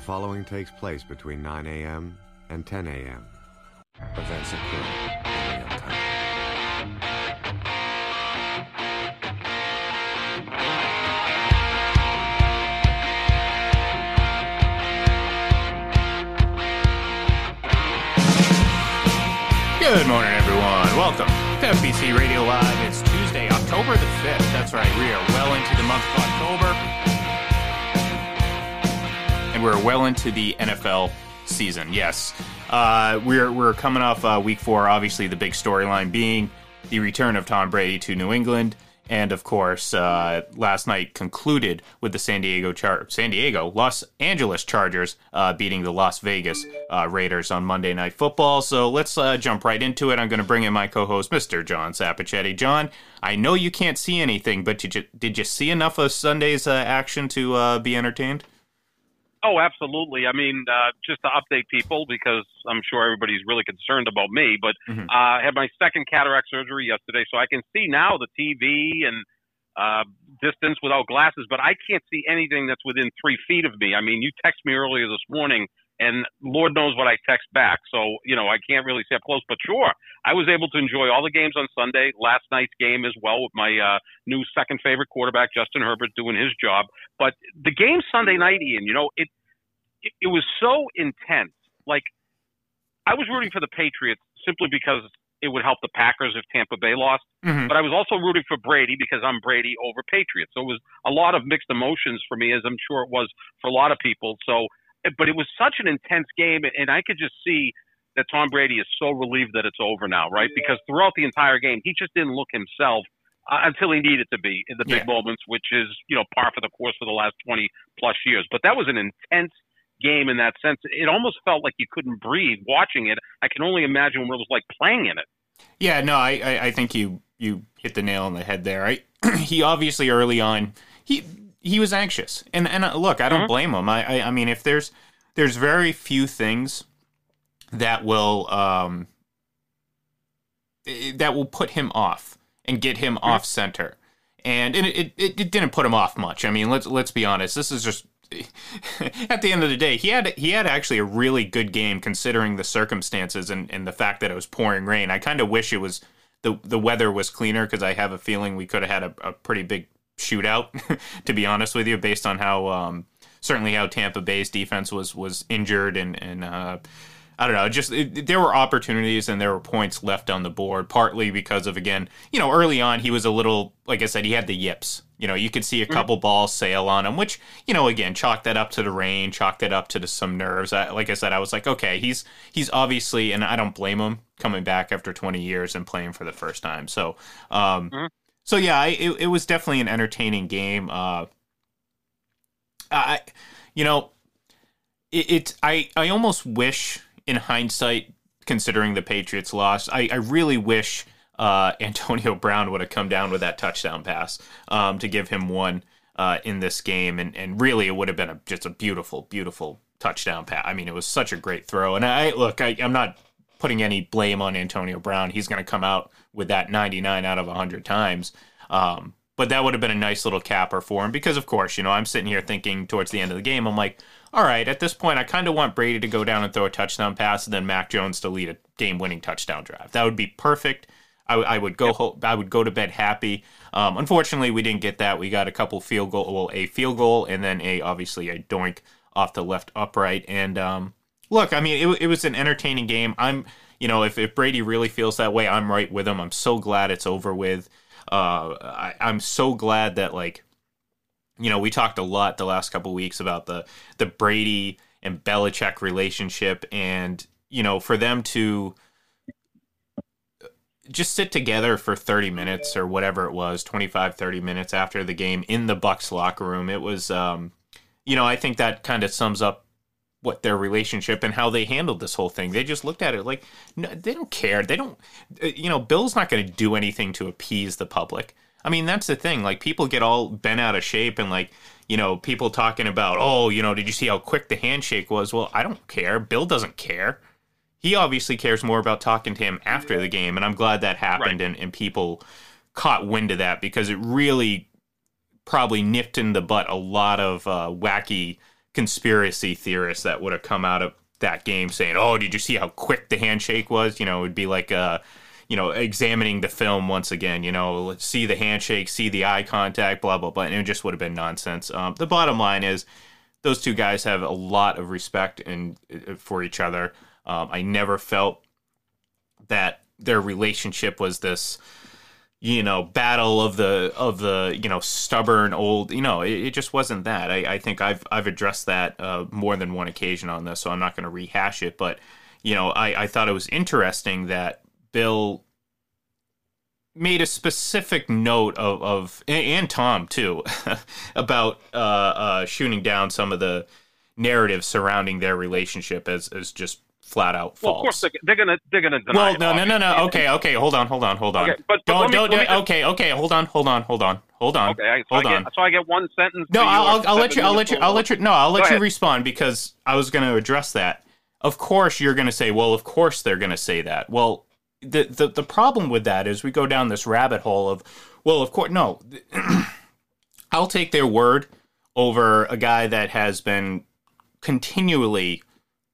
following takes place between 9 a.m. and 10 a.m. Events occur in real time. Good morning, everyone. Welcome to FBC Radio Live. It's Tuesday, October the 5th. That's right, we are well into the month of October. And we're well into the NFL season, yes. We're coming off week 4, obviously the big storyline being the return of Tom Brady to New England. And, of course, last night concluded with the Los Angeles Chargers beating the Las Vegas Raiders on Monday Night Football. So let's jump right into it. I'm going to bring in my co-host, Mr. John Sapichetti. John, I know you can't see anything, but did you see enough of Sunday's action to be entertained? Oh, absolutely. I mean, just to update people, because I'm sure everybody's really concerned about me, but I had my second cataract surgery yesterday, so I can see now the TV and distance without glasses, but I can't see anything that's within 3 feet of me. I mean, you texted me earlier this morning, and Lord knows what I text back, so, I can't really see up close. But sure, I was able to enjoy all the games on Sunday, last night's game as well with my new second favorite quarterback, Justin Herbert, doing his job. But the game Sunday night, Ian, it was so intense. Like, I was rooting for the Patriots simply because it would help the Packers if Tampa Bay lost. But I was also rooting for Brady because I'm Brady over Patriots. So it was a lot of mixed emotions for me, as I'm sure it was for a lot of people. So, but it was such an intense game, and I could just see that Tom Brady is so relieved that it's over now, right? Because throughout the entire game, he just didn't look himself until he needed to be in the big moments, which is, par for the course for the last 20 plus years. But that was an intense game in that sense. It almost felt like you couldn't breathe watching it. I can only imagine what it was like playing in it. Yeah, no, I think you hit the nail on the head there. He obviously early on, he was anxious. And look, I don't blame him. I mean, if there's very few things that will put him off and get him off center. And it didn't put him off much. I mean, let's be honest. This is just at the end of the day, he had actually a really good game considering the circumstances and the fact that it was pouring rain. I kind of wish it was the weather was cleaner, because I have a feeling we could have had a pretty big shootout, to be honest with you, based on how certainly how Tampa Bay's defense was injured and I don't know, there were opportunities and there were points left on the board, partly because of, again, early on he was a little, like I said, he had the yips. You could see a couple balls sail on him, which, again, chalk that up to the rain, chalk that up to some nerves. Like I said, I was like, okay, he's obviously, and I don't blame him, coming back after 20 years and playing for the first time. So, so yeah, it was definitely an entertaining game. I almost wish, in hindsight, considering the Patriots lost, I really wish Antonio Brown would have come down with that touchdown pass to give him one in this game. And really, it would have been just a beautiful, beautiful touchdown pass. I mean, it was such a great throw. And I'm not putting any blame on Antonio Brown. He's going to come out with that 99 out of 100 times. But that would have been a nice little capper for him because, of course, I'm sitting here thinking towards the end of the game, I'm like, all right, at this point, I kind of want Brady to go down and throw a touchdown pass and then Mac Jones to lead a game-winning touchdown drive. That would be perfect. I would go to bed happy. Unfortunately, we didn't get that. We got a field goal, and then obviously a doink off the left upright. And look, I mean, it was an entertaining game. If Brady really feels that way, I'm right with him. I'm so glad it's over with. I'm so glad that, we talked a lot the last couple of weeks about the Brady and Belichick relationship, and for them to just sit together for 30 minutes or whatever it was, 25, 30 minutes after the game in the Bucs locker room. It was, I think that kind of sums up what their relationship and how they handled this whole thing. They just looked at it like, no, they don't care. They don't, Bill's not going to do anything to appease the public. I mean, that's the thing. People get all bent out of shape and people talking about, did you see how quick the handshake was? Well, I don't care. Bill doesn't care. He obviously cares more about talking to him after the game, and I'm glad that happened, right. and people caught wind of that because it really probably nipped in the butt a lot of wacky conspiracy theorists that would have come out of that game saying, "Oh, did you see how quick the handshake was?" You know, it would be like examining the film once again. You know, let's see the handshake, see the eye contact, blah blah blah, and it just would have been nonsense. The bottom line is, those two guys have a lot of respect for each other. I never felt that their relationship was this, battle of the stubborn old. It just wasn't that. I think I've addressed that more than one occasion on this, so I'm not going to rehash it. But I thought it was interesting that Bill made a specific note of and Tom too about shooting down some of the narratives surrounding their relationship as just flat out false. Well, of course they're gonna deny. Well, no. Okay, hold on. Okay, Okay, hold on. Okay, so I get one sentence. No, I'll let you respond, because I was going to address that. Of course, you're going to say, well, of course they're going to say that. Well, the problem with that is we go down this rabbit hole of, well, of course, no. I'll take their word over a guy that has been continually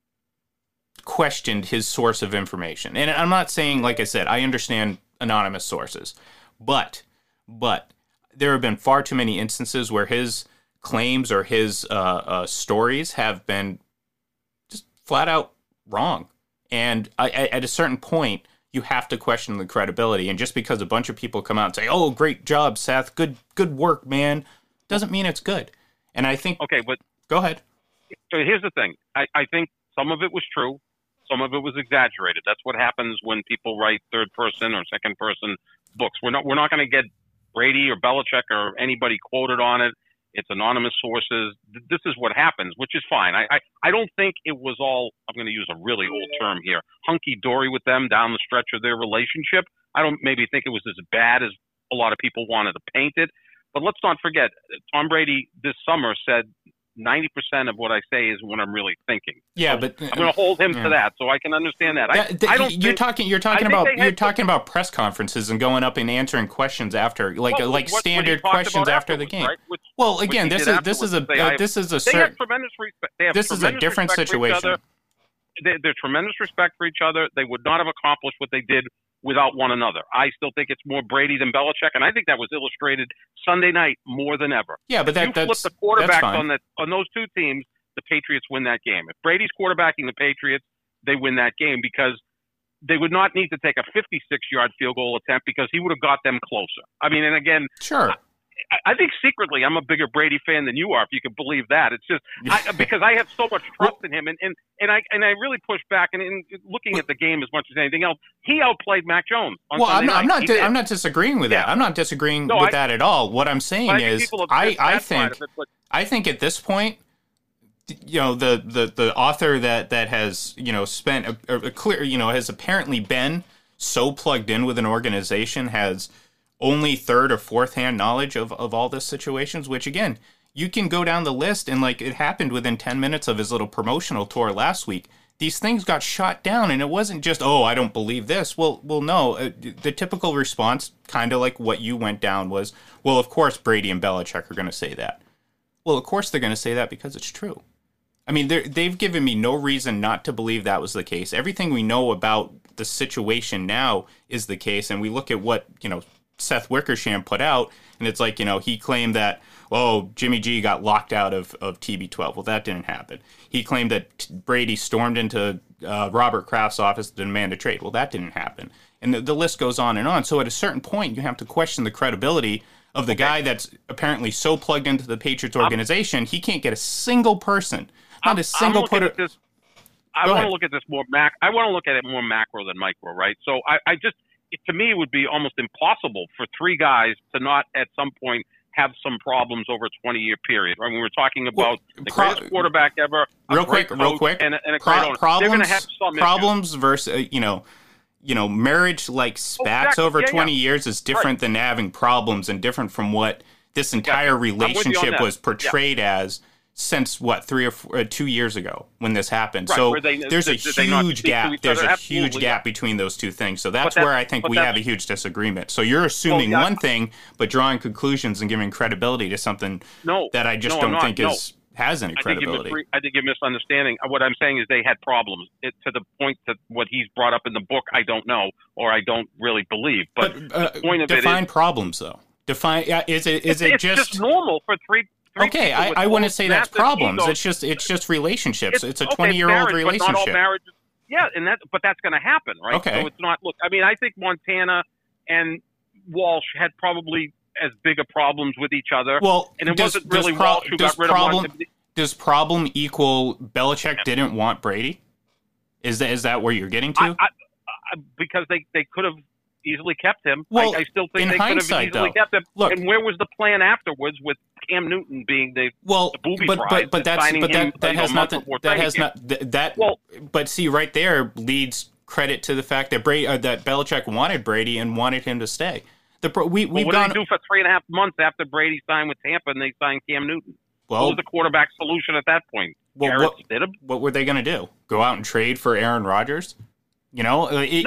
questioned his source of information. And I'm not saying, like I said, I understand anonymous sources, but there have been far too many instances where his claims or his stories have been just flat out wrong. And at a certain point, you have to question the credibility. And just because a bunch of people come out and say, "Oh, great job, Seth, good work, man," doesn't mean it's good. And I think... Okay, but... Go ahead. So here's the thing. I think some of it was true. Some of it was exaggerated. That's what happens when people write third-person or second-person books. We're not going to get Brady or Belichick or anybody quoted on it. It's anonymous sources. This is what happens, which is fine. I don't think it was all, I'm going to use a really old term here, hunky-dory with them down the stretch of their relationship. I don't maybe think it was as bad as a lot of people wanted to paint it. But let's not forget, Tom Brady this summer said 90% of what I say is what I'm really thinking. Yeah, so but I'm going to hold him to that, so I can understand that. You're talking about press conferences and going up and answering questions after, standard questions after the game. Right? Well, again, this is a different situation. They're tremendous respect for each other. They would not have accomplished what they did without one another. I still think it's more Brady than Belichick, and I think that was illustrated Sunday night more than ever. Yeah, but if you flip the quarterbacks on those two teams, the Patriots win that game. If Brady's quarterbacking the Patriots, they win that game because they would not need to take a 56-yard field goal attempt because he would have got them closer. I mean, and again, sure. I think secretly I'm a bigger Brady fan than you are, if you can believe that. It's just because I have so much trust in him, and I really push back. And looking at the game as much as anything else, he outplayed Mac Jones. I'm not disagreeing with that. I'm not disagreeing with that at all. What I'm saying is, I think at this point, the author that has spent a clear has apparently been so plugged in with an organization has only third or fourth hand knowledge of all this situations, which again, you can go down the list and it happened within 10 minutes of his little promotional tour last week. These things got shot down, and it wasn't just, "Oh, I don't believe this." Well, no. The typical response, kind of like what you went down, was, "Well, of course Brady and Belichick are going to say that." Well, of course they're going to say that because it's true. I mean, they've given me no reason not to believe that was the case. Everything we know about the situation now is the case, and we look at what, Seth Wickersham put out, and it's like, he claimed that, Jimmy G got locked out of TB12. Well, that didn't happen. He claimed that Brady stormed into Robert Kraft's office to demand a trade. Well, that didn't happen. And the list goes on and on. So at a certain point, you have to question the credibility of the guy that's apparently so plugged into the Patriots organization, he can't get a single person, not a single player. I want to look at this more I want to look at it more macro than micro, right? So to me, it would be almost impossible for three guys to not at some point have some problems over a 20-year period. Right? When we're talking about the greatest quarterback ever, real quick, and a great owner, they're going to have some problems versus marriage like spats over 20 years is different than having problems, and different from what this entire relationship was portrayed as since 3 or 2 years ago when this happened. Right, so there's a huge gap. There's a huge gap between those two things. So that's where I think we have a huge disagreement. So you're assuming one thing, but drawing conclusions and giving credibility to something that I just don't think has any credibility. I think you're misunderstanding. What I'm saying is they had problems to the point that what he's brought up in the book, I don't know, or I don't really believe. But the point of define it is, problems, though. Define. Is it it's just normal for three okay, I wouldn't say that's problems. Egos. It's just relationships. It's a 20-year-old relationship. But not all marriages. Yeah, but that's going to happen, right? Okay. So it's not. Look, I mean, I think Montana and Walsh had probably as big a problems with each other. Well, and it wasn't really Walsh who got rid of Montana. Does problem equal Belichick didn't want Brady? Is that where you're getting to? Because they could have easily kept him. Well, I still think they could have easily kept him. Look, and where was the plan afterwards with Cam Newton being the booby prize? But see, right there leads credit to the fact that that Belichick wanted Brady and wanted him to stay. What did they do for 3.5 months after Brady signed with Tampa and they signed Cam Newton? What was the quarterback solution at that point? Well, what were they going to do? Go out and trade for Aaron Rodgers? You know,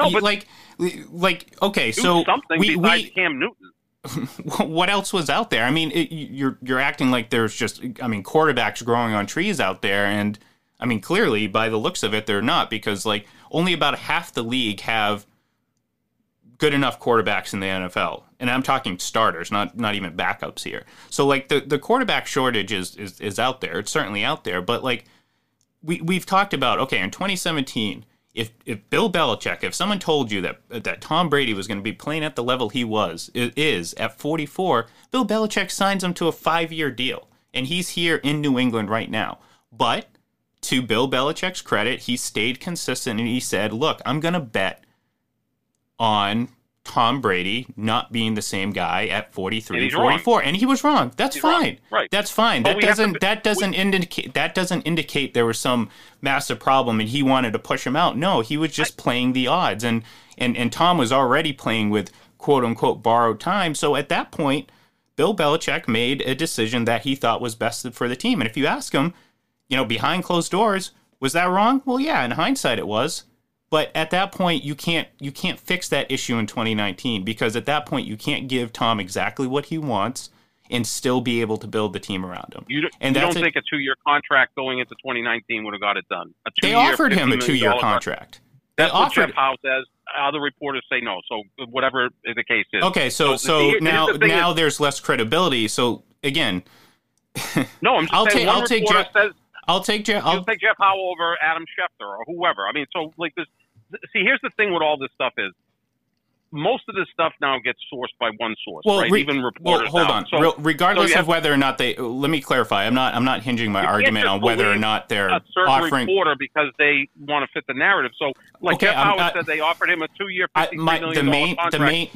okay, so something besides Cam Newton. What else was out there? I mean, you're acting like there's just, quarterbacks growing on trees out there, and I mean, clearly by the looks of it, they're not, because like only about half the league have good enough quarterbacks in the NFL, and I'm talking starters, not even backups here. So like the quarterback shortage is out there. It's certainly out there, but like we've talked about, okay, in 2017. If Bill Belichick, if someone told you that Tom Brady was going to be playing at the level he is at 44, Bill Belichick signs him to a 5-year deal, and he's here in New England right now. But to Bill Belichick's credit, he stayed consistent, and he said, look, I'm going to bet on Tom Brady not being the same guy at 43, 44, wrong. And he was wrong. That's fine. Right. That's fine. That doesn't indicate there was some massive problem and he wanted to push him out. No, he was just playing the odds, and Tom was already playing with quote unquote borrowed time. So at that point, Bill Belichick made a decision that he thought was best for the team. And if you ask him, behind closed doors, was that wrong? Well, yeah, in hindsight it was. But at that point, you can't fix that issue in 2019, because at that point you can't give Tom exactly what he wants and still be able to build the team around him. You don't think a 2-year contract going into 2019 would have got it done? They offered him a 2-year contract. That's what Jeff Howe says. Other reporters say no. So whatever the case is. Okay, so now there's less credibility. So again, no, I'm just saying. I'll take Jeff Howe over Adam Schefter or whoever. I mean, so like this. See, here's the thing with all this stuff is most of this stuff now gets sourced by one source, right? Even reporters. Hold on. So, regardless of whether or not they, let me clarify. I'm not hinging my argument on whether or not they're a certain offering reporter because they want to fit the narrative. So, like Jeff Howard said, they offered him a 2-year, $53 million contract.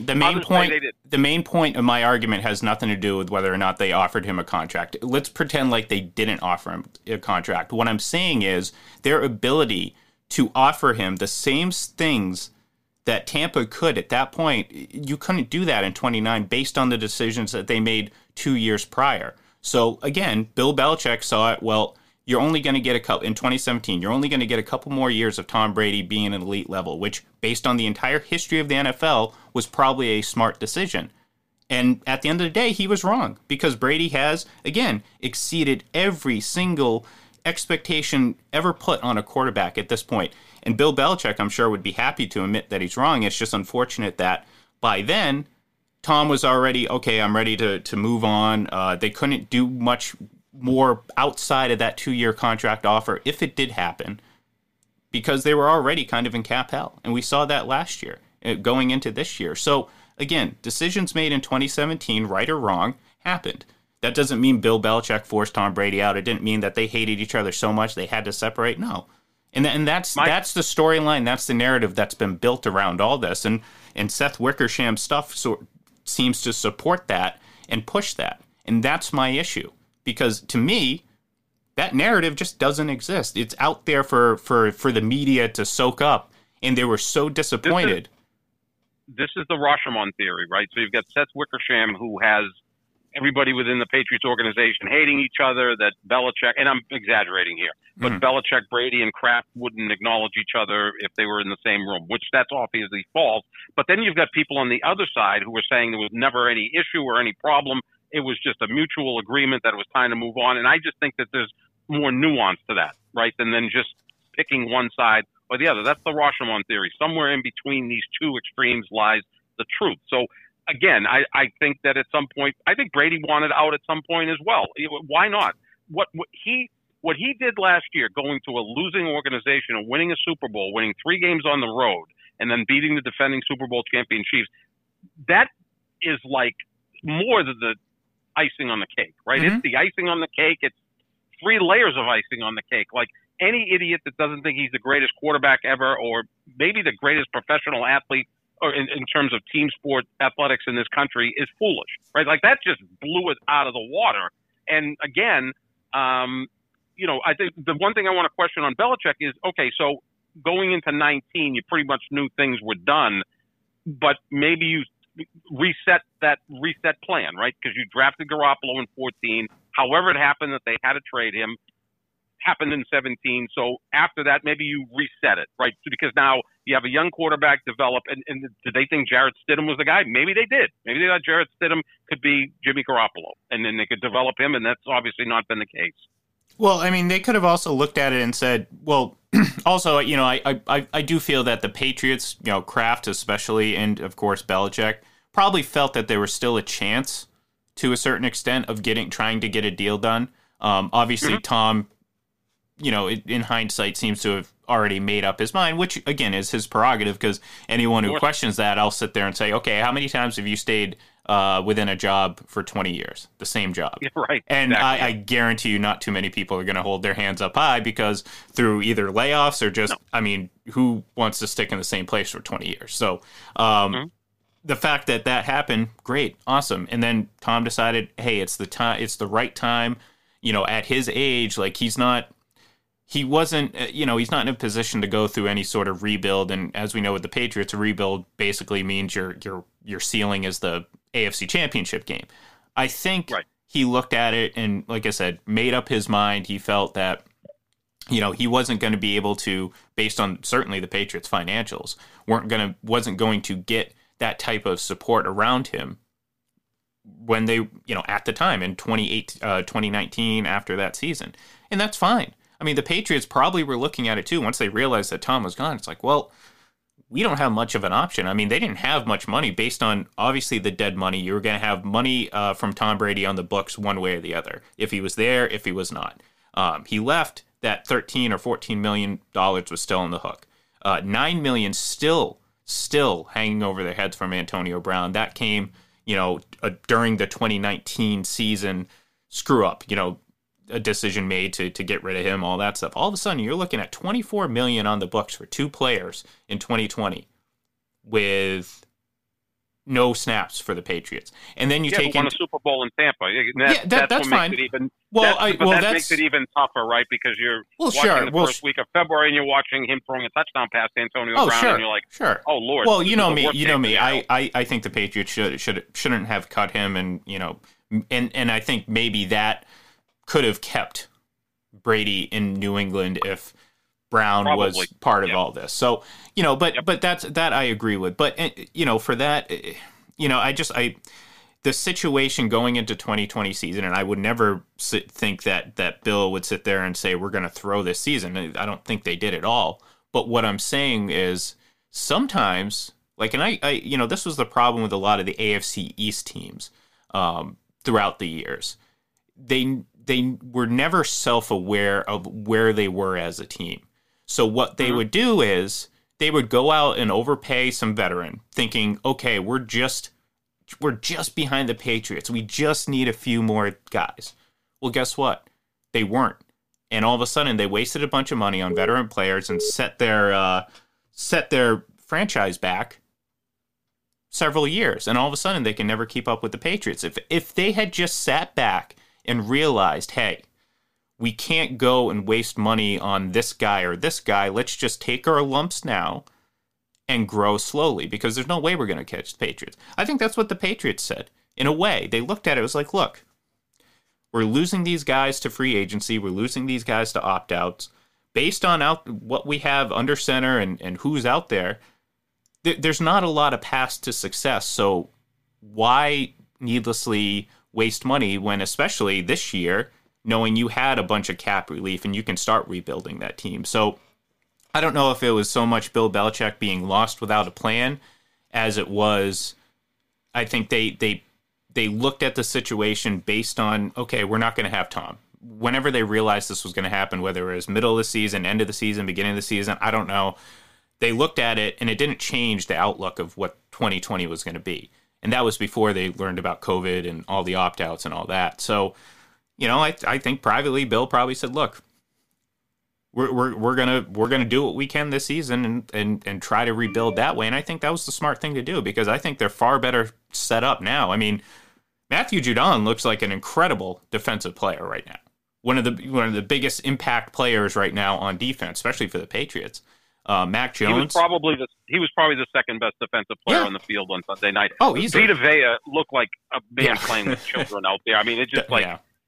The main point of my argument has nothing to do with whether or not they offered him a contract. Let's pretend like they didn't offer him a contract. What I'm saying is their ability to offer him the same things that Tampa could at that point, you couldn't do that in 29 based on the decisions that they made 2 years prior. So again, Bill Belichick saw it, well, you're only going to get in 2017, you're only going to get a couple more years of Tom Brady being an elite level, which based on the entire history of the NFL was probably a smart decision. And at the end of the day, he was wrong, because Brady has, again, exceeded every single expectation ever put on a quarterback at this point. And Bill Belichick, I'm sure, would be happy to admit that he's wrong. It's just unfortunate that by then, Tom was already, okay, I'm ready to move on. They couldn't do much more outside of that 2-year contract offer, if it did happen, because they were already kind of in cap hell. And we saw that last year, going into this year. So, again, decisions made in 2017, right or wrong, happened. That doesn't mean Bill Belichick forced Tom Brady out. It didn't mean that they hated each other so much they had to separate. No. And that's the storyline, that's the narrative that's been built around all this. And Seth Wickersham's stuff seems to support that and push that. And that's my issue. Because to me, that narrative just doesn't exist. It's out there for the media to soak up. And they were so disappointed. This is the Rashomon theory, right? So you've got Seth Wickersham, who has everybody within the Patriots organization hating each other, that Belichick, and I'm exaggerating here, but Belichick, Brady, and Kraft wouldn't acknowledge each other if they were in the same room, which that's obviously false. But then you've got people on the other side who were saying there was never any issue or any problem. It was just a mutual agreement that it was time to move on. And I just think that there's more nuance to that, right, than just picking one side or the other. That's the Rashomon theory. Somewhere in between these two extremes lies the truth. So, again, I think that at some point, I think Brady wanted out at some point as well. Why not? What he did last year, going to a losing organization and winning a Super Bowl, winning 3 games on the road, and then beating the defending Super Bowl champion Chiefs, that is like more than the icing on the cake, right? Mm-hmm. It's the icing on the cake. It's 3 layers of icing on the cake. Like, any idiot that doesn't think he's the greatest quarterback ever, or maybe the greatest professional athlete, or in terms of team sport athletics in this country, is foolish, right? Like, that just blew it out of the water. And again, I think the one thing I want to question on Belichick is, okay, so going into 19, you pretty much knew things were done, but maybe you reset plan, right? Because you drafted Garoppolo in 14. However it happened that they had to trade him, happened in 17. So after that, maybe you reset it, right? Because now you have a young quarterback develop, and did they think Jarrett Stidham was the guy? Maybe they did. Maybe they thought Jarrett Stidham could be Jimmy Garoppolo, and then they could develop him, and that's obviously not been the case. Well, I mean, they could have also looked at it and said, well, also, I do feel that the Patriots, Kraft especially, and of course Belichick, probably felt that there was still a chance to a certain extent of trying to get a deal done. Obviously, mm-hmm. Tom, in hindsight, seems to have already made up his mind, which, again, is his prerogative, because anyone who questions that, I'll sit there and say, okay, how many times have you stayed within a job for 20 years, the same job? Yeah, right. And exactly. I guarantee you not too many people are going to hold their hands up high, because through either layoffs or just, who wants to stick in the same place for 20 years? So mm-hmm. the fact that happened, great, awesome. And then Tom decided, hey, it's the right time, at his age, like he's not in a position to go through any sort of rebuild. And as we know with the Patriots, a rebuild basically means your ceiling is the AFC Championship game. I think he looked at it and, like I said, made up his mind. He felt that, he wasn't going to be able to, based on certainly the Patriots' financials, wasn't going to get that type of support around him when they, at the time in 2019 after that season. And that's fine. I mean, the Patriots probably were looking at it too. Once they realized that Tom was gone, it's like, well, we don't have much of an option. I mean, they didn't have much money based on, obviously, the dead money. You were going to have money from Tom Brady on the books one way or the other. If he was there, if he was not. He left, that $13 or $14 million was still on the hook. $9 million still hanging over their heads from Antonio Brown. That came, during the 2019 season screw up, a decision made to get rid of him, all that stuff. All of a sudden, you're looking at $24 million on the books for 2 players in 2020 with no snaps for the Patriots. And then you take won a Super Bowl in Tampa. That's fine. That makes it even tougher, right? Because you're watching the first week of February and you're watching him throwing a touchdown pass to Antonio Brown, and you're like, oh, Lord. Well, you know me. I think the Patriots shouldn't have cut him, and and I think maybe that could have kept Brady in New England if Brown was part of all this. So, but that I agree with. But, for that, the situation going into 2020 season, and I would never think that Bill would sit there and say, we're going to throw this season. I don't think they did at all. But what I'm saying is sometimes, and I this was the problem with a lot of the AFC East teams throughout the years. They were never self-aware of where they were as a team. So what they would do is they would go out and overpay some veteran, thinking, okay, we're just behind the Patriots. We just need a few more guys. Well, guess what? They weren't. And all of a sudden, they wasted a bunch of money on veteran players and set their franchise back several years. And all of a sudden, they can never keep up with the Patriots. If they had just sat back and realized, hey, we can't go and waste money on this guy or this guy. Let's just take our lumps now and grow slowly, because there's no way we're going to catch the Patriots. I think that's what the Patriots said. In a way, they looked at it, it was like, look, we're losing these guys to free agency. We're losing these guys to opt-outs. Based on what we have under center and who's out there, there's not a lot of paths to success. So why needlessly waste money when, especially this year, knowing you had a bunch of cap relief and you can start rebuilding that team. So I don't know if it was so much Bill Belichick being lost without a plan as it was, I think they looked at the situation based on, okay, we're not going to have Tom. Whenever they realized this was going to happen, whether it was middle of the season, end of the season, beginning of the season, I don't know. They looked at it, and it didn't change the outlook of what 2020 was going to be. And that was before they learned about COVID and all the opt-outs and all that. So, I think privately, Bill probably said, look, we're gonna do what we can this season and try to rebuild that way. And I think that was the smart thing to do, because I think they're far better set up now. I mean, Matthew Judon looks like an incredible defensive player right now. One of the biggest impact players right now on defense, especially for the Patriots. Mac Jones. He was probably the second best defensive player on the field on Sunday night. Oh, easily. Vita Vea looked like a man playing with children out there. I mean, it just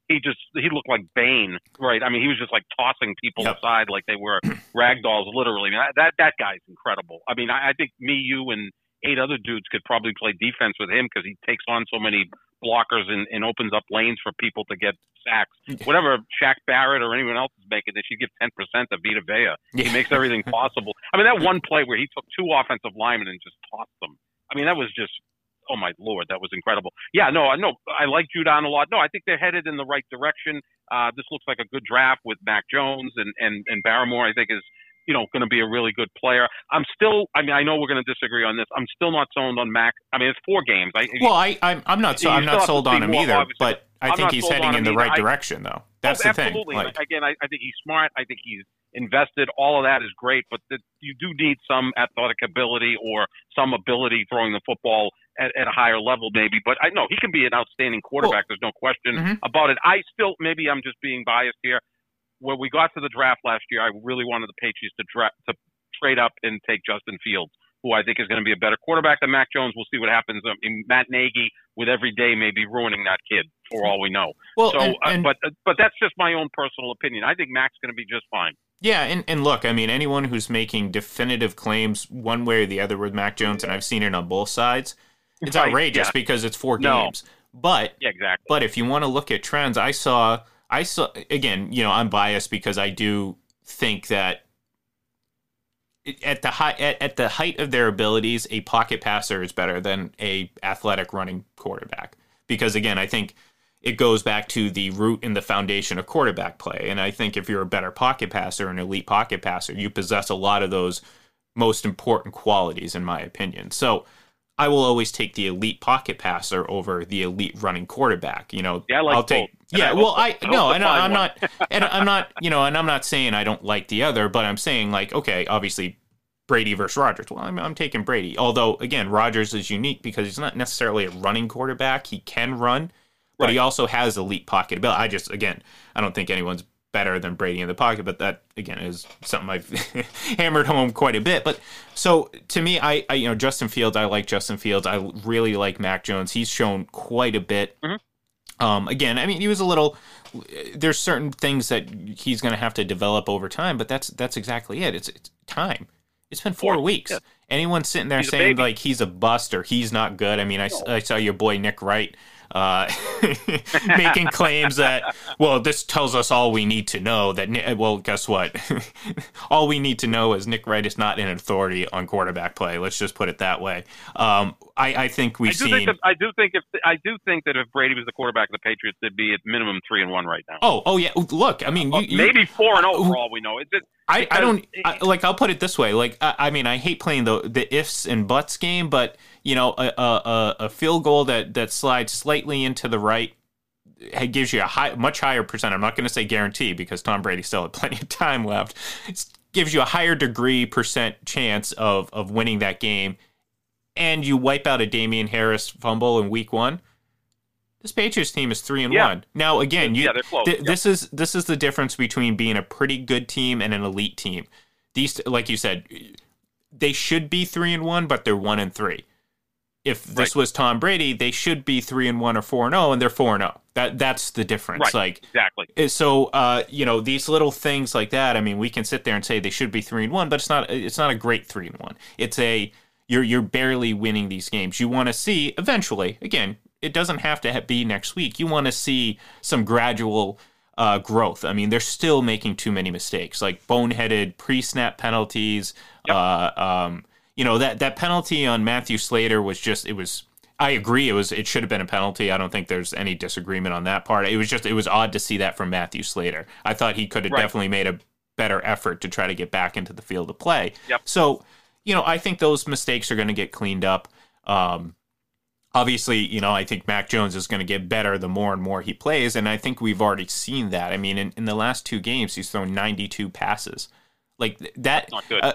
he looked like Bane, right? I mean, he was just like tossing people aside like they were rag dolls, literally. I mean, that guy's incredible. I mean, I think me, you, and 8 other dudes could probably play defense with him because he takes on so many blockers and opens up lanes for people to get sacks. Whatever Shaq Barrett or anyone else is making, they should give 10% to Vita Vea. He makes everything possible. I mean, that one play where he took 2 offensive linemen and just tossed them. I mean, that was just, oh my Lord, that was incredible. Yeah, no, I like Judon a lot. No, I think they're headed in the right direction. This looks like a good draft with Mac Jones and Barrymore, I think, is going to be a really good player. I know we're going to disagree on this. I'm still not sold on Mac. I mean, it's 4 games. I'm not sold on him either, but I think he's heading in the right direction, though. That's the thing. Absolutely. Again, I think he's smart. I think he's invested. All of that is great, but you do need some athletic ability or some ability throwing the football at a higher level, maybe. But I know he can be an outstanding quarterback. There's no question about it. Maybe I'm just being biased here. When we got to the draft last year, I really wanted the Patriots to trade up and take Justin Fields, who I think is going to be a better quarterback than Mac Jones. We'll see what happens. Matt Nagy, with every day, may be ruining that kid, for all we know. Well, but that's just my own personal opinion. I think Mac's going to be just fine. Yeah, and look, I mean, anyone who's making definitive claims one way or the other with Mac Jones, and I've seen it on both sides, it's outrageous because it's 4 games. But exactly. But if you want to look at trends, I saw again, I'm biased because I do think that at the height of their abilities, a pocket passer is better than a athletic running quarterback. Because again, I think it goes back to the root and the foundation of quarterback play. And I think if you're a better pocket passer, an elite pocket passer, you possess a lot of those most important qualities, in my opinion. So I will always take the elite pocket passer over the elite running quarterback. Yeah, I like I'll take. Both. Yeah, well, I'm not saying I don't like the other, but I'm saying, like, okay, obviously Brady versus Rodgers. Well, I'm taking Brady. Although again, Rodgers is unique because he's not necessarily a running quarterback. He can run, but he also has elite pocket ability. I don't think anyone's better than Brady in the pocket, but that again is something I've hammered home quite a bit. But so to me, I Justin Fields, I like Justin Fields. I really like Mac Jones. He's shown quite a bit. Again, I mean, he was a little. There's certain things that he's going to have to develop over time, but that's exactly it. It's time. It's been 4 weeks. Yeah. Anyone sitting there saying like he's a bust or he's not good? I mean, I saw your boy Nick Wright making claims that, well, this tells us all we need to know. Well, guess what? All we need to know is Nick Wright is not an authority on quarterback play. Let's just put it that way. I think I do think that if Brady was the quarterback of the Patriots, they'd be at minimum 3-1 right now. Oh yeah. Look, I mean, maybe 4-0 for all we know. It's just, I'll put it this way. Like, I mean, I hate playing the ifs and buts game, but a field goal that slides slightly into the right gives you a much higher percent. I'm not going to say guarantee because Tom Brady still had plenty of time left. It gives you a higher degree percent chance of winning that game, and you wipe out a Damian Harris fumble in week 1. This Patriots team is 3-1. Now, again, they're close. This is the difference between being a pretty good team and an elite team. These, like you said, they should be 3-1, but they're 1-3. If this was Tom Brady, they should be 3-1 or 4-0, and they're 4-0. That's the difference. Right. Exactly. So, these little things like that. I mean, we can sit there and say they should be 3-1, but it's not a great 3-1. It's you're barely winning these games. You want to see eventually. Again, it doesn't have to be next week. You want to see some gradual growth. I mean, they're still making too many mistakes, like boneheaded pre-snap penalties. Yep. That penalty on Matthew Slater was just, I agree, it should have been a penalty. I don't think there's any disagreement on that part. It was odd to see that from Matthew Slater. I thought he could have definitely made a better effort to try to get back into the field of play. Yep. So, I think those mistakes are going to get cleaned up. Obviously, I think Mac Jones is going to get better the more and more he plays, and I think we've already seen that. I mean, in the last 2 games, he's thrown 92 passes. Like that. Not good.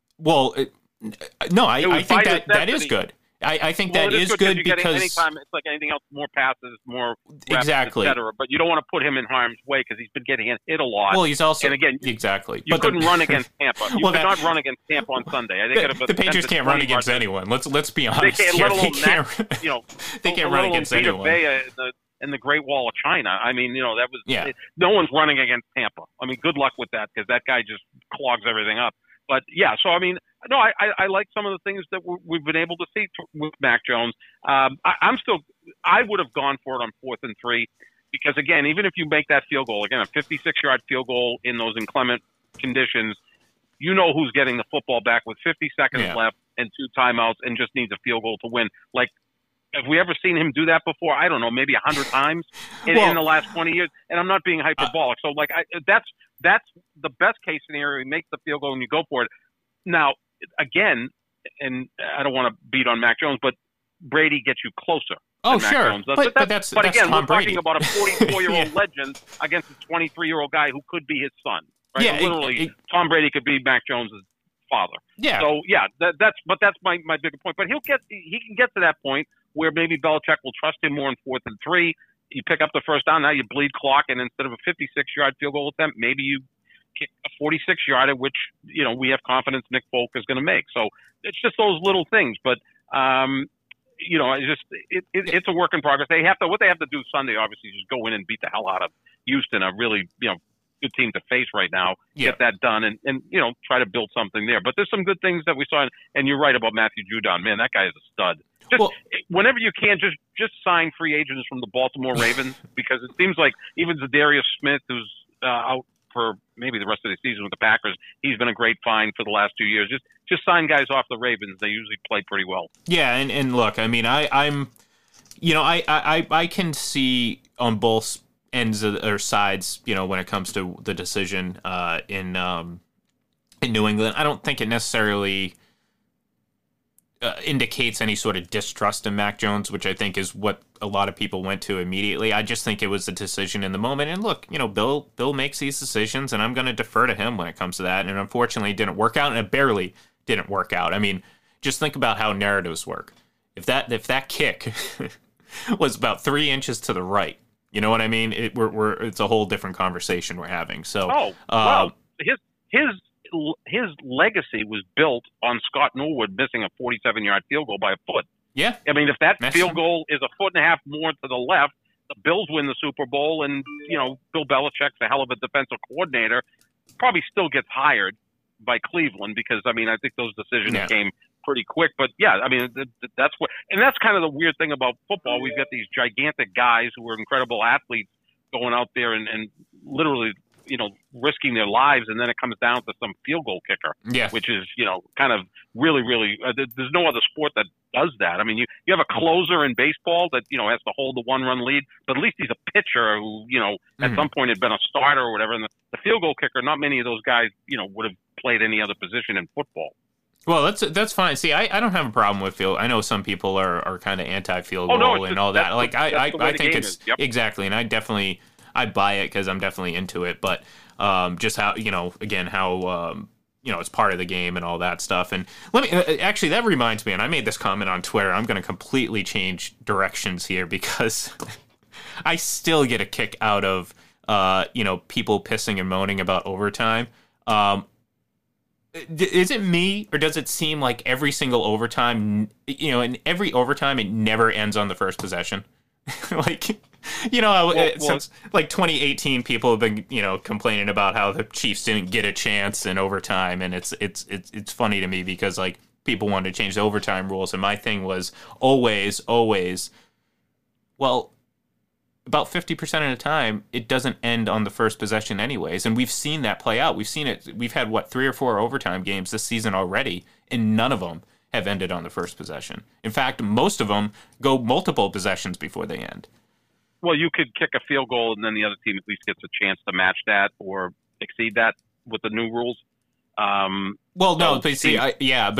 No, I think that is good. I think that is good because anytime it's like anything else, more passes, more reps, exactly, etc. But you don't want to put him in harm's way because he's been getting hit a lot. Well, he's also and again exactly. You couldn't run against Tampa. You could not run against Tampa on Sunday. I think the Patriots can't run against anyone. Let's be honest. They can't, they can't run against anyone. In the Great Wall of China. I mean, that was no one's running against Tampa. I mean, good luck with that because that guy just clogs everything up. But yeah, so I mean, no, I like some of the things that we've been able to see with Mac Jones. I would have gone for it on 4th and 3 because again, even if you make that field goal, again, a 56-yard field goal in those inclement conditions, who's getting the football back with 50 seconds left and 2 timeouts and just needs a field goal to win. Like, have we ever seen him do that before? I don't know, maybe 100 times in the last 20 years. And I'm not being hyperbolic. So like, that's the best case scenario. He makes the field goal and you go for it. Now, again, and I don't want to beat on Mac Jones, but Brady gets you closer. Oh, sure. But that's again, Tom we're Brady. talking about a 44-year-old legend against a 23-year-old guy who could be his son. Right? Yeah, literally, Tom Brady could be Mac Jones' father. Yeah. So yeah, that's my bigger point. But he can get to that point where maybe Belichick will trust him more in 4th and 3. You pick up the first down, now you bleed clock, and instead of a 56-yard field goal attempt, maybe you kick a 46-yarder, which we have confidence Nick Folk is going to make. So it's just those little things. But it's a work in progress. What they have to do Sunday, obviously, is just go in and beat the hell out of Houston, a really good team to face right now. Yeah. Get that done and try to build something there. But there's some good things that we saw, and you're right about Matthew Judon. Man, that guy is a stud. Whenever you can, just sign free agents from the Baltimore Ravens because it seems like even Zadarius Smith, who's out for maybe the rest of the season with the Packers, he's been a great find for the last 2 years. Just sign guys off the Ravens. They usually play pretty well. Yeah, and look, I mean, I can see on both ends or sides, when it comes to the decision in New England. I don't think it necessarily indicates any sort of distrust in Mac Jones, which I think is what a lot of people went to immediately. I just think it was a decision in the moment. And look, Bill makes these decisions, and I'm going to defer to him when it comes to that. And unfortunately, it didn't work out, and it barely didn't work out. I mean, just think about how narratives work. If that kick was about 3 inches to the right, you know what I mean? It's a whole different conversation we're having. So, his legacy was built on Scott Norwood missing a 47-yard field goal by a foot. Yeah. I mean, if that field goal is a foot and a half more to the left, the Bills win the Super Bowl, and Bill Belichick's a hell of a defensive coordinator. Probably still gets hired by Cleveland because I think those decisions came pretty quick. But yeah, I mean that's kind of the weird thing about football. We've got these gigantic guys who are incredible athletes going out there and literally risking their lives, and then it comes down to some field goal kicker, which is kind of really there's no other sport that does that. I mean, you have a closer in baseball that has to hold the 1-run lead, but at least he's a pitcher who at some point had been a starter or whatever. And the field goal kicker, not many of those guys would have played any other position in football. Well, that's fine. See, I don't have a problem with field. I know some people are kind of anti-field goal and all that. Like I think it's exactly, and I buy it because I'm definitely into it. But just how it's part of the game and all that stuff. And let me actually, that reminds me, and I made this comment on Twitter. I'm going to completely change directions here because I still get a kick out of people pissing and moaning about overtime. Is it me, or does it seem like every single overtime, in every overtime, it never ends on the first possession? Since like 2018, people have been, complaining about how the Chiefs didn't get a chance in overtime, and it's funny to me because like people wanted to change the overtime rules, and my thing was always, well, about 50% of the time, it doesn't end on the first possession anyways. And we've seen that play out. We've seen it. We've had, 3 or 4 overtime games this season already, and none of them have ended on the first possession. In fact, most of them go multiple possessions before they end. Well, you could kick a field goal, and then the other team at least gets a chance to match that or exceed that with the new rules. Well, no, but see, I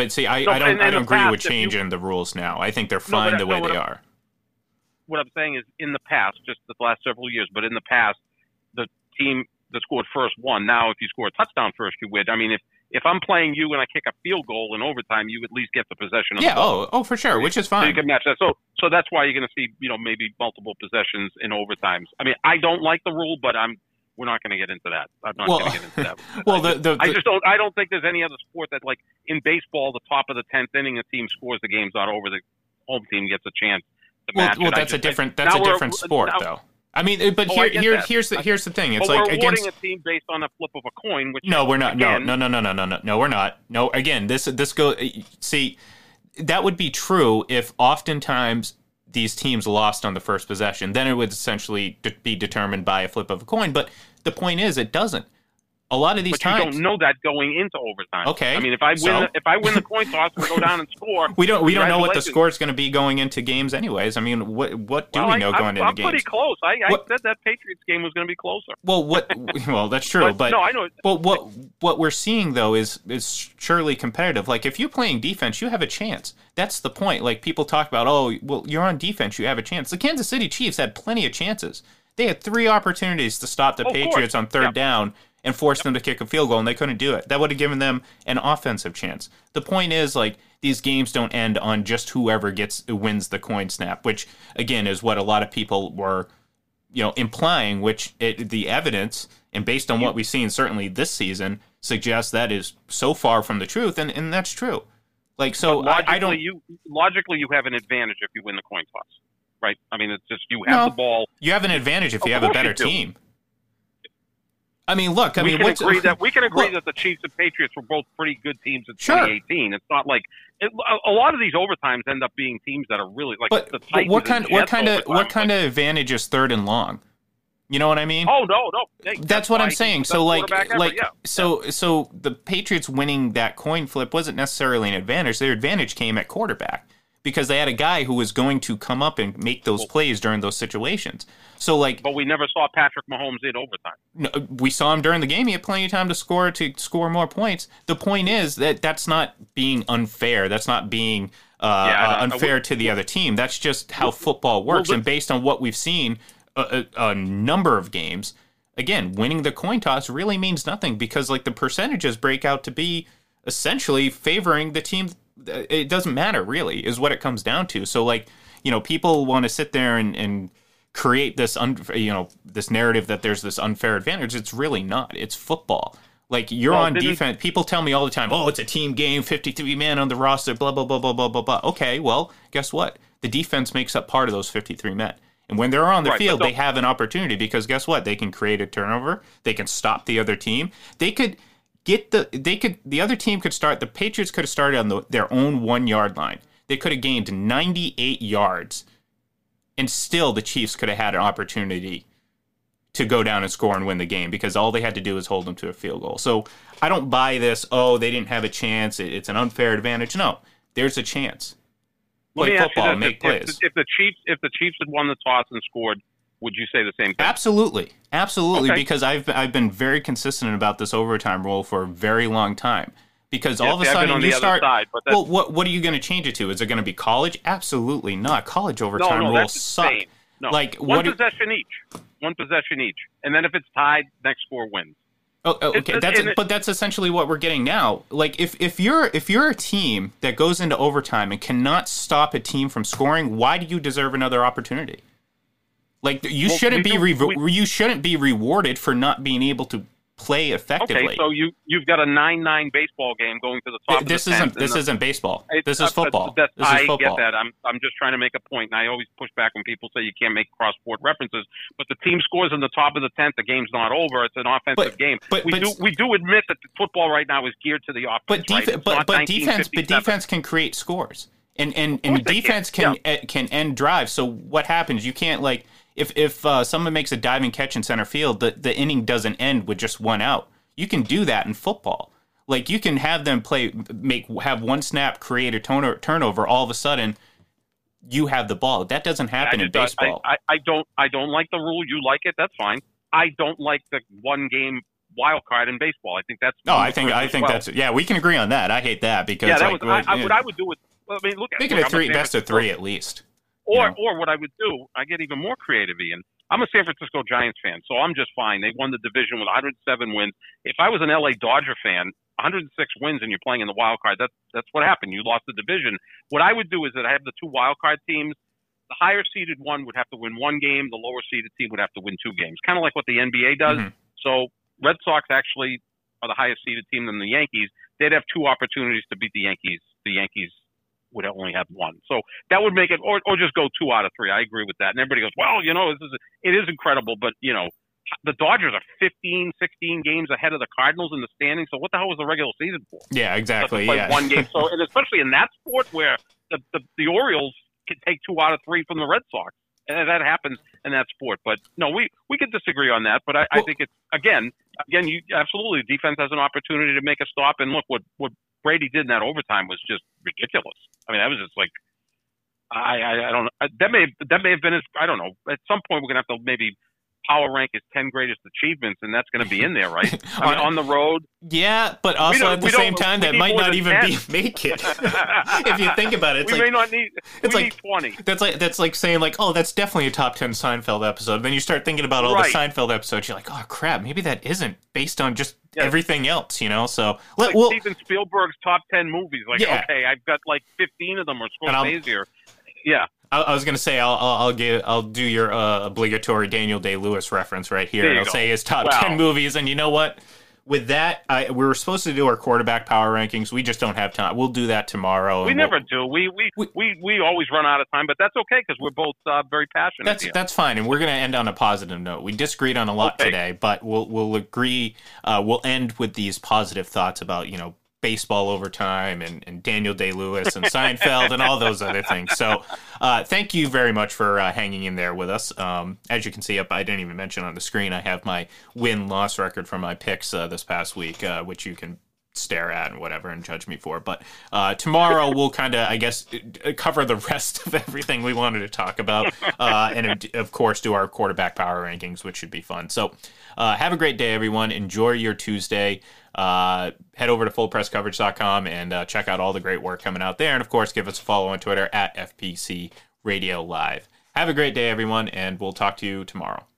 don't agree with changing the rules now. I think they're fine the way they are. What I'm saying is, in the past, just the last several years, but in the past, the team that scored first won. Now, if you score a touchdown first, you win. I mean, if I'm playing you and I kick a field goal in overtime, you at least get the possession of the ball. Oh, for sure, which is fine. So you can match that. So that's why you're going to see, maybe multiple possessions in overtimes. I mean, I don't like the rule, but we're not going to get into that. I'm not going to get into that. Well, I don't think there's any other sport that, like in baseball, the top of the 10th inning, a team scores, the game's not over, the home team gets a chance to match. Well, that's a different sport, though. I mean, but here's the thing. It's but like we're against awarding a team based on a flip of a coin. Which no, we're not. Again, No, we're not. No, again, this go. See, that would be true if oftentimes these teams lost on the first possession. Then it would essentially be determined by a flip of a coin. But the point is, it doesn't. A lot of these times, you don't know that going into overtime. Okay, I mean, if I win the coin toss and go down and score, we don't know what the score is going to be going into games, anyways. I mean, what do we know going into games? I'm pretty close. I said that Patriots game was going to be closer. Well, Well, that's true, but no, I know. Well, what we're seeing though is surely competitive. Like if you're playing defense, you have a chance. That's the point. Like people talk about, oh, well, you're on defense, you have a chance. The Kansas City Chiefs had plenty of chances. They had 3 opportunities to stop the Patriots on third down and force them to kick a field goal, and they couldn't do it. That would have given them an offensive chance. The point is, like, these games don't end on just whoever wins the coin snap, which, again, is what a lot of people were, implying, which the evidence, and based on what we've seen certainly this season, suggests that is so far from the truth, and that's true. Like, so I don't... Logically, you have an advantage if you win the coin toss, right? I mean, it's just you have the ball. You have an advantage if you have a better team. I mean, look. We can agree that the Chiefs and Patriots were both pretty good teams in 2018. It's not like a lot of these overtimes end up being teams that are really like the Titans. What kind of advantage is third and long? You know what I mean? Oh no. That's what I'm saying. So so the Patriots winning that coin flip wasn't necessarily an advantage. Their advantage came at quarterback, because they had a guy who was going to come up and make those plays during those situations. So, but we never saw Patrick Mahomes in overtime. No, we saw him during the game. He had plenty of time to score more points. The point is that's not being unfair. That's not being unfair to the other team. That's just how football works. And based on what we've seen, a number of games, again, winning the coin toss really means nothing, because the percentages break out to be essentially favoring the team. It doesn't matter, really, is what it comes down to. So, people want to sit there and create this, this narrative that there's this unfair advantage. It's really not. It's football. You're on defense. People tell me all the time, oh, it's a team game, 53 men on the roster, blah, blah, blah, blah, blah, blah, blah. Okay, well, guess what? The defense makes up part of those 53 men. And when they're on the field, they have an opportunity, because guess what? They can create a turnover. They can stop the other team. They could... the other team could start, the Patriots could have started on their own 1-yard line. They could have gained 98 yards, and still the Chiefs could have had an opportunity to go down and score and win the game, because all they had to do was hold them to a field goal. So I don't buy this, they didn't have a chance, it's an unfair advantage. No, there's a chance. Play football, make plays. If the Chiefs had won the toss and scored, would you say the same thing? Absolutely, okay. Because I've been very consistent about this overtime rule for a very long time. Because all of a sudden you start. What are you going to change it to? Is it going to be college? Absolutely not. College overtime rules suck. No, one possession each, and then if it's tied, next score wins. Oh, okay. That's essentially what we're getting now. If you're a team that goes into overtime and cannot stop a team from scoring, why do you deserve another opportunity? You shouldn't be rewarded for not being able to play effectively. Okay, so you've got a 9-9 baseball game going to the top of the 10th. This isn't baseball. This is football. I get that. I'm just trying to make a point, and I always push back when people say you can't make cross-sport references. But the team scores in the top of the 10th. The game's not over. It's an offensive game. We do admit that football right now is geared to the offense. But defense can create scores, and defense can end drives. So what happens? You can't if someone makes a diving catch in center field, the inning doesn't end with just one out. You can do that in football. Like, you can have them have one snap, create a turnover. All of a sudden, you have the ball. That doesn't happen in baseball. I don't like the rule. You like it. That's fine. I don't like the one game wild card in baseball. I think that's I think that's we can agree on that. I hate that because what I would do with look at make it a best of three at least. Or what I would do, I get even more creative, Ian. I'm a San Francisco Giants fan, so I'm just fine. They won the division with 107 wins. If I was an LA Dodger fan, 106 wins and you're playing in the wild card, that's what happened. You lost the division. What I would do is that I have the two wild card teams. The higher seeded one would have to win one game. The lower seeded team would have to win two games, kind of like what the NBA does. Mm-hmm. So Red Sox actually are the highest seeded team than the Yankees. They'd have two opportunities to beat the Yankees. The Yankees would only have one. So that would make it, or just go 2 out of 3. I agree with that. And everybody goes, well, it is incredible, but the Dodgers are 15, 16 games ahead of the Cardinals in the standings. So what the hell was the regular season for? Yeah, exactly. Play one game. So, and especially in that sport where the Orioles can take 2 out of 3 from the Red Sox. And that happens in that sport. But no, we could disagree on that. But I think it's, again, you absolutely, defense has an opportunity to make a stop. And look, what Brady did in that overtime was just ridiculous. I mean, that was just like, I don't know. That may have been his, I don't know. At some point, we're going to have to maybe power rank his 10 greatest achievements, and that's going to be in there, right? I mean, on the road. Yeah, but also at the same time, that might not even make it. If you think about it, it's need 20. That's like saying like, oh, that's definitely a top 10 Seinfeld episode. Then you start thinking about all the Seinfeld episodes. You're like, oh crap, maybe that isn't based on just everything else, So Steven Spielberg's top 10 movies. Okay, I've got like 15 of them, or Scorsese, or I was going to say I'll do your obligatory Daniel Day-Lewis reference right here. And I'll say his top 10 movies, and you know what? With that, we were supposed to do our quarterback power rankings. We just don't have time. We'll do that tomorrow. We never do. We always run out of time, but that's okay because we're both very passionate. That's fine, and we're going to end on a positive note. We disagreed on a lot today, but we'll agree. We'll end with these positive thoughts about baseball overtime and Daniel Day-Lewis and Seinfeld and all those other things. So thank you very much for hanging in there with us. As you can see I didn't even mention on the screen, I have my win-loss record from my picks this past week, which you can stare at and whatever and judge me for. But tomorrow we'll kind of, I guess, cover the rest of everything we wanted to talk about and, of course, do our quarterback power rankings, which should be fun. So have a great day, everyone. Enjoy your Tuesday. Head over to fullpresscoverage.com and check out all the great work coming out there. And, of course, give us a follow on Twitter at FPC Radio Live. Have a great day, everyone, and we'll talk to you tomorrow.